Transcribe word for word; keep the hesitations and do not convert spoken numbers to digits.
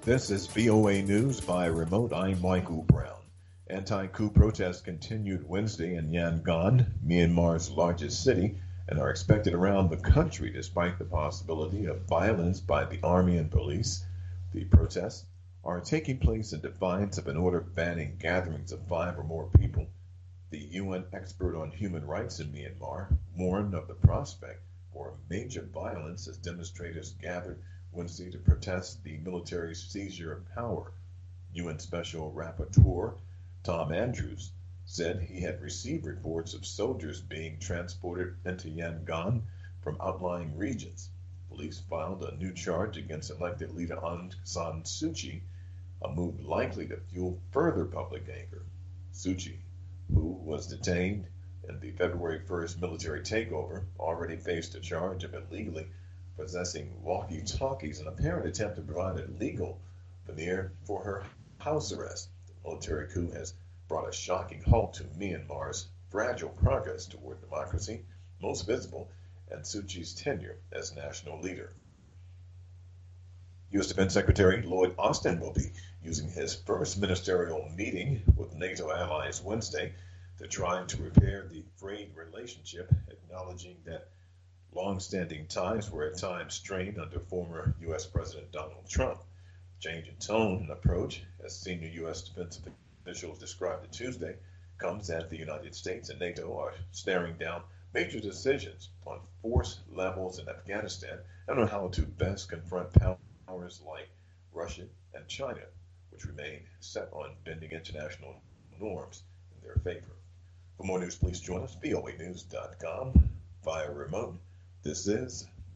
This is V O A News by remote. I'm Michael Brown. Anti-coup protests continued Wednesday in Yangon, Myanmar's largest city, and are expected around the country despite the possibility of violence by the army and police. The protests are taking place in defiance of an order banning gatherings of five or more people. The U N expert on human rights in Myanmar warned of the prospect for major violence as demonstrators gathered Wednesday to protest the military's seizure of power. U N Special Rapporteur Tom Andrews said he had received reports of soldiers being transported into Yangon from outlying regions. Police filed a new charge against elected leader Aung San Suu Kyi, a move likely to fuel further public anger. Suu Kyi, who was detained in the February first military takeover, already faced a charge of illegally possessing walkie-talkies, an apparent attempt to provide a legal veneer for her house arrest. The military coup has brought a shocking halt to Myanmar's fragile progress toward democracy, most visible in Suu Kyi's tenure as national leader. U S Defense Secretary Lloyd Austin will be using his first ministerial meeting with NATO allies Wednesday to try to repair the frayed relationship, acknowledging that long-standing ties were at times strained under former U S. President Donald Trump. Change in tone and approach, as senior U S defense officials described it Tuesday, comes as the United States and NATO are staring down major decisions on force levels in Afghanistan and on how to best confront powers like Russia and China, which remain set on bending international norms in their favor. For more news, please join us, V O A news dot com, via remote. This is